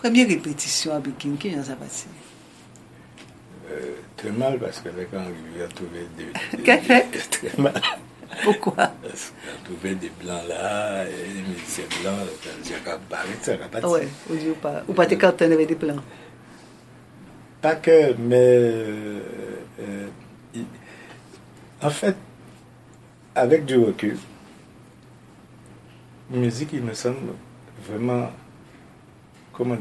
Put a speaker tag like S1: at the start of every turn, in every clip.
S1: Première répétition avec qui ça passé?
S2: Très mal parce que quand on a trouvé
S1: Qu'est-ce fait?
S2: très mal.
S1: Pourquoi?
S2: Parce qu'on a trouvé des blancs là, et des musiciens blancs, ça n'a pas de
S1: Ouais, ou pas tes cartons avec des plans.
S2: Pas que, mais en fait, avec du recul, la musique, il me semble vraiment, comment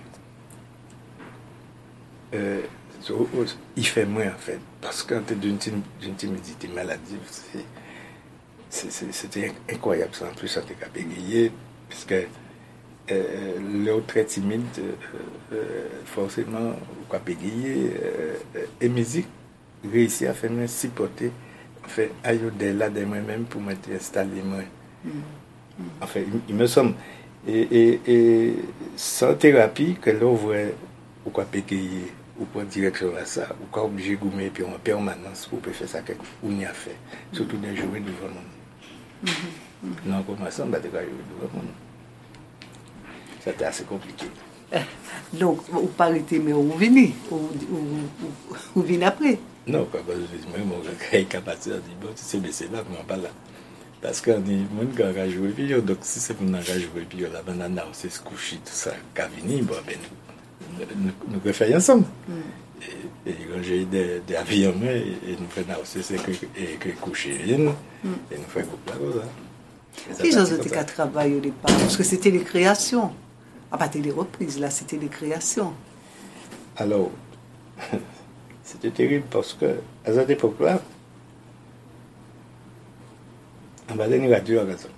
S2: dirais-je, il fait moins en fait, parce que quand tu es d'une timidité maladive, c'était incroyable ça. En plus, ça t'est qu'à bégayer, puisque l'autre très timide, forcément, ou qu'à bégayer, et musique réussit à faire me supporter, en fait, ailleurs là de moi-même pour m'être installé moi. En fait, il me semble, et sans thérapie, que là, on voit, ou qu'à bégayer, ou pour direction à ça, ou qu'à obligé de gommer, puis en permanence, pour faire ça, ou n'y a fait, surtout de jouer devant moi. Non, comme ça, on va jouer devant moi. C'était assez compliqué.
S1: Donc, vous pas arrêté, mais vous venez, vous venez après.
S2: Non, quand je dis, moi, je suis capable de dire, bon, c'est là, mais on pas là. Parce qu'on dit, moi, quand on joue, puis donc si c'est pour nous jouer, puis la banane, c'est se coucher, tout ça, quand venir, bon, ben, nous refaisons ensemble. Et quand j'ai des avions, et nous faisons aussi, c'est que coucher, et nous faisons beaucoup de choses.
S1: Qui j'ose dire qu'à travailler au départ? Parce que c'était les créations. À partir des reprises, là, c'était les créations.
S2: Alors, c'était terrible parce que, à cette époque-là, on va donner une radio à Gaza.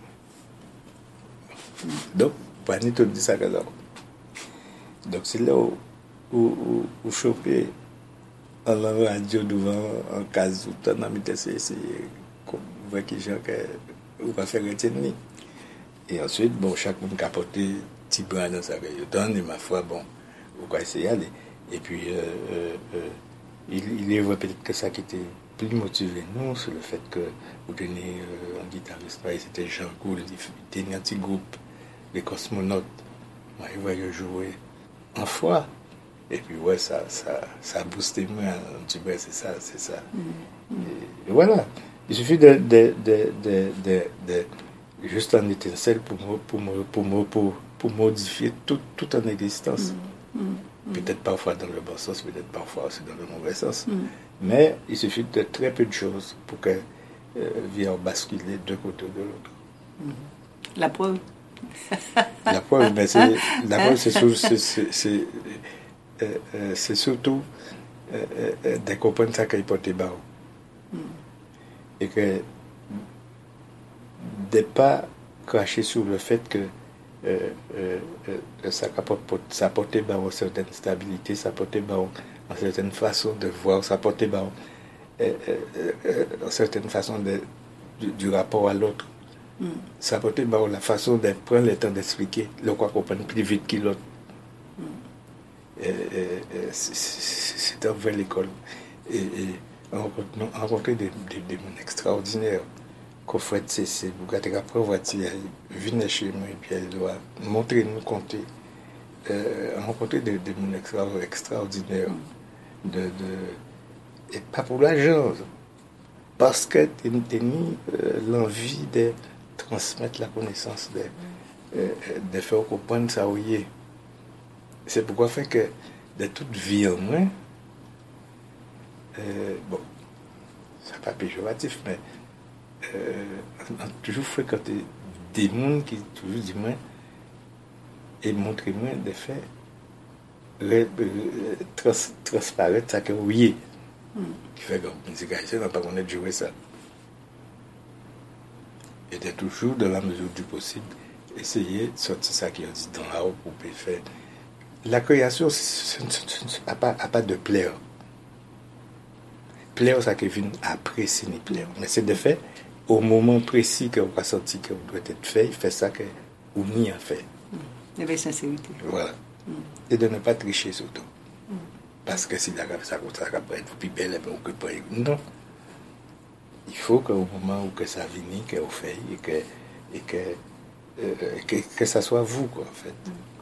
S2: Donc, pas ni tout dit ça à Gaza. Donc, c'est là où choper en la radio devant un cas où tu as mis c'est comme vous voyez que gens qui va faire retenir. Et ensuite, bon, chaque monde qui a porté petit bras dans sa donne, et ma foi, bon, on va essayer d'aller. Et puis, il est vrai peut-être que ça qui était plus motivé, non, c'est le fait que vous tenez un guitariste, c'était Jean Gould, il était un petit groupe, les cosmonautes. Moi, il voyait jouer en foi. Et puis, ouais, ça a boosté moi un petit peu, c'est ça. Et voilà. Il suffit de juste un étincelle pour modifier toute en existence. Peut-être parfois dans le bon sens, peut-être parfois aussi dans le mauvais sens. Mais il suffit de très peu de choses pour que vienne basculer d'un côté ou de l'autre.
S1: La preuve.
S2: La preuve, mais c'est surtout de comprendre ça qu'il porte bas. Et que de ne pas cracher sur le fait que ça apporte une certaine stabilité, ça apporte une certaine façon de voir, ça apporte une certaine façon du rapport à l'autre. Ça apporte la façon de prendre le temps d'expliquer, le quoi comprendre plus vite que l'autre. C'est une vraie école. Et rencontrer des gens extraordinaires. Qu'au fait, c'est vous gâtez après voiture, venez chez moi et puis elle doit montrer, nous compter. Rencontrer des gens extraordinaires. Et pas pour l'argent, parce que tu as l'envie de transmettre la connaissance, de faire comprendre ça où il est. C'est pourquoi fait que de toute vie en moins, bon, ça n'est pas péjoratif, mais on a toujours fréquenté des gens qui toujours disent moi et montrer moi des faits transparaître ça que oui qui fait comme musique haïtienne, on n'a pas connaître de jouer ça. Et de toujours dans la mesure du possible essayer de sortir ça qui est dit dans la haut pour faire. La création n'a pas de plaire. Plaire, ça qui vient après, c'est ni plaire. Mais c'est de fait, au moment précis que vous avez senti que vous devez être fait, il fait ça que vous n'y a fait.
S1: Avec sincérité.
S2: Voilà. Et de ne pas tricher surtout. Parce que si ça va être plus belle, ou que pas. Non. Il faut qu'au moment où que ça vienne, que vous faites, et que ça soit vous, quoi, en fait.